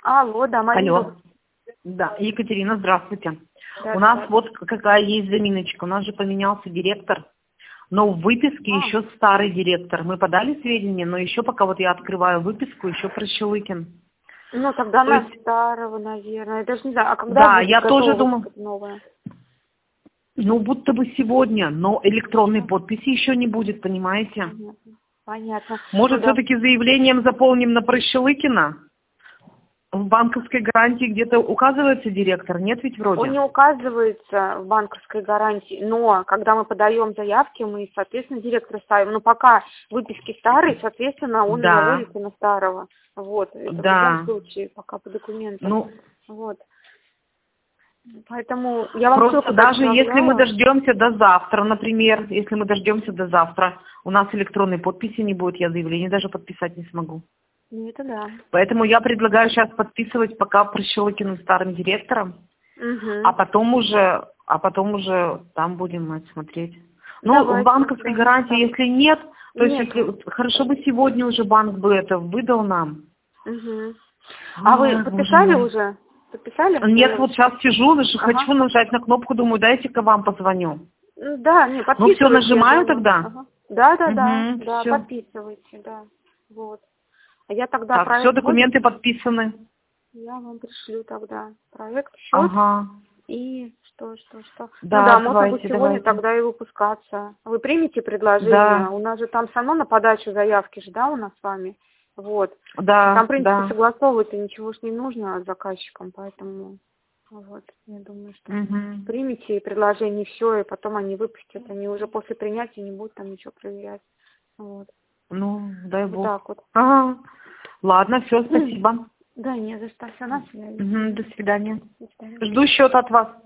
Алло, да, Марина. Алло. Да, Екатерина, здравствуйте. Да, У нас вот какая есть заминочка. У нас же поменялся директор, но в выписке еще старый директор. Мы подали сведения, но еще пока вот я открываю выписку, еще Прощелыкин. Ну, тогда То на есть, старого, наверное. Я даже не знаю, а когда да, будет я тоже готова думаю, новая? ну будто бы сегодня, но электронной подписи еще не будет, понимаете? Понятно. Понятно. Ну, Может, да. все-таки заявлением заполним на Прощелыкина? В банковской гарантии где-то указывается директор? Нет ведь Он не вроде? указывается в банковской гарантии, но когда мы подаем заявки, мы, соответственно, директора ставим. Но пока выписки старые, соответственно, он и Да, заводится на старого. Вот, это в любом да. случае, пока по документам. Ну, Вот. Поэтому я вам просто ссылку даже если мы отправляла. дождемся до завтра, например, если мы дождемся до завтра, у нас электронной подписи не будет, я заявление даже подписать не смогу. Ну, это да. Поэтому я предлагаю сейчас подписывать пока Прощелыкиным старым директором, а Угу. потом уже там будем мы смотреть. Ну, в Давайте, банковской да. гарантии, Так. если нет, то есть Нету. если хорошо бы сегодня уже банк бы это выдал нам. Угу. А вы Ой, боже подписали мой. уже? Подписали Нет, вот заявочку? сейчас сижу, даже Ага. хочу нажать на кнопку, думаю, дайте-ка вам позвоню. Да, не, Ну все, подписывайте, я нажимаю думаю. тогда? Ага. Да, да, да, Угу, да, все. подписывайте, да. Вот. А я тогда Так, все, проект будет, документы подписаны. я вам пришлю тогда проект, счет Ага. и что. Ну Да, да, можно будет давайте, сегодня давайте. тогда и выпускаться. Вы примете предложение? Да, У нас же там все равно на подачу заявки же, да, у нас с вами. Вот. Там, в да, принципе, да. согласовывать-то ничего ж не нужно с заказчиком, поэтому вот, я думаю, что Угу. примите предложение, все, и потом они выпустят, они уже после принятия не будут там ничего проверять. Вот. Ну, дай Вот бог. так вот. Ага. Ладно, все, спасибо. Да, не за что. Все, на связи. Угу, до свидания. До свидания. Жду счет от вас.